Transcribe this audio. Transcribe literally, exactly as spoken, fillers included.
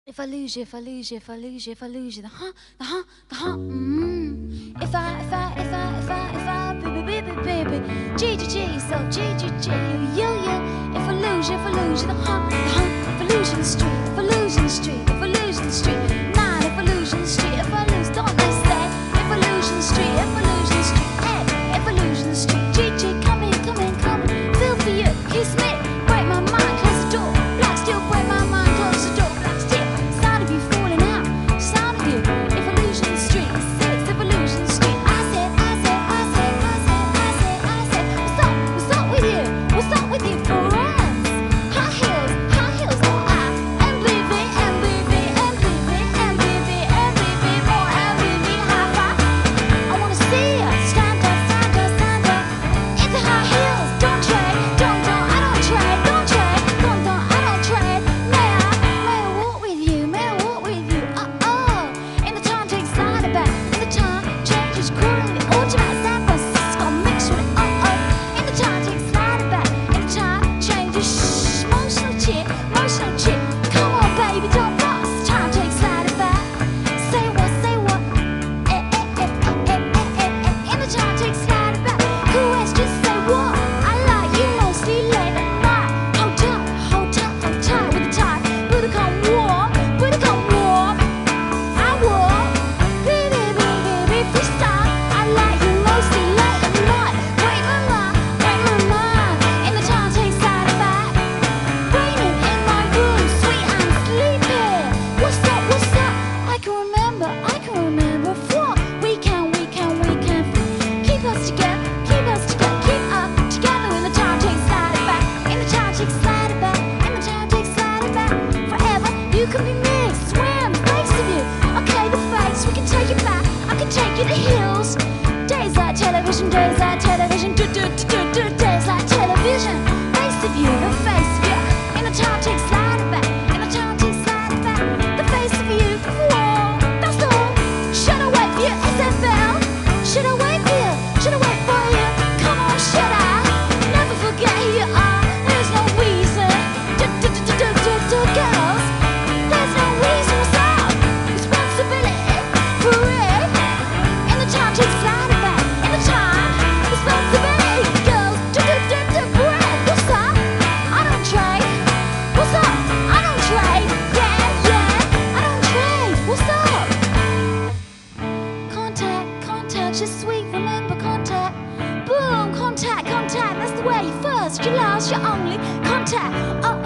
If I lose you, if I lose you, if I lose you, if I lose you, the huh, the huh, the huh, mmm. If I, if I, if I, if I, if I, baby, baby, baby, G, G, G, so G, G, G, you, you. If I lose you, if I lose you, the huh, the huh. If I lose you in the street, if I lose you in the street, if I lose you in the street, nine. If I lose you in the street, if I lose, don't they say? If I lose you in the street, if I lose you in the street, hey. If I lose you in the street, G, G, come in, come in, come in. Feel for you, kiss me, break my mind, close the door. Black steel, break my mind, close the door. Black steel. Television, days like television, do do do do do. Days like television, face of you, the face of you. In the time takes slide it back, in the time takes slide it back. The face of you, whoa, that's all. Should I wait for you, S F L? Should I wait for you? Should I wait for you? Come on, should I? Never forget who you are. There's no reason, do do do do do do do, girls. There's no reason, what's up? Responsibility, for it. In the time takes slide it back. Just sweet, remember contact. Boom, contact, contact. That's the way. First, your last, your only contact. Oh.